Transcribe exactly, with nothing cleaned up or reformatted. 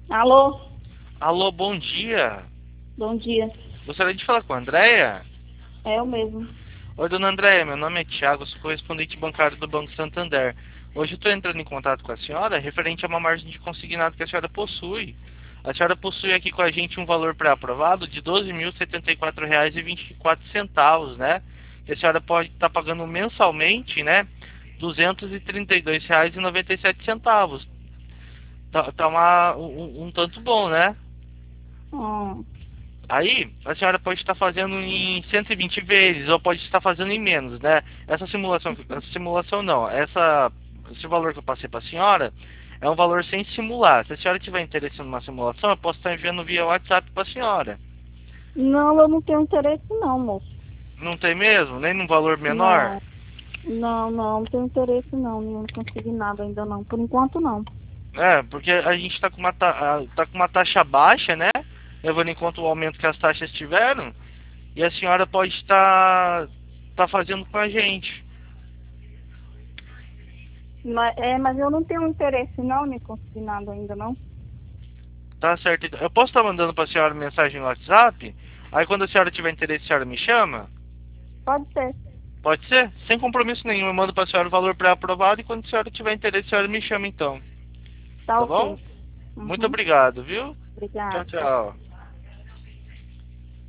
Alô, Alô, bom dia. bom dia. Gostaria de falar com a Andréia? É eu mesmo. Oi, dona Andréia, meu nome é Thiago, sou correspondente bancário do Banco Santander. Hoje eu estou entrando em contato com a senhora referente a uma margem de consignado que a senhora possui. A senhora possui aqui com a gente um valor pré-aprovado de doze mil e setenta e quatro reais e vinte e quatro centavos, né? E a senhora pode estar pagando mensalmente, né? duzentos e trinta e dois reais e noventa e sete centavos. Tá, tá uma, um, um tanto bom, né? Hum, Aí, a senhora pode estar fazendo em cento e vinte vezes, ou pode estar fazendo em menos, né? Essa simulação, essa simulação não, essa, esse valor que eu passei para a senhora é um valor sem simular. Se a senhora tiver interesse numa simulação, eu posso estar enviando via WhatsApp para a senhora. não, eu não tenho interesse não, moço. Não tem mesmo? Nem num valor menor? Não, não, não, não tenho interesse não. Não consegui nada ainda não. Por enquanto não. É, porque a gente está com, uma ta- ah, tá com uma taxa baixa, né? Levando em conta o aumento que as taxas tiveram, e a senhora pode estar, estar fazendo com a gente. Mas, é, mas eu não tenho interesse não, nem consegui nada ainda não. Tá certo. Então, eu posso estar mandando para a senhora mensagem no WhatsApp? Aí quando a senhora tiver interesse, a senhora me chama? Pode ser. Pode ser? Sem compromisso nenhum. Eu mando para a senhora o valor pré-aprovado e quando a senhora tiver interesse, a senhora me chama então. Tá Tá bom? ok. Muito Uhum. obrigado, viu? Tchau, Obrigada. tchau.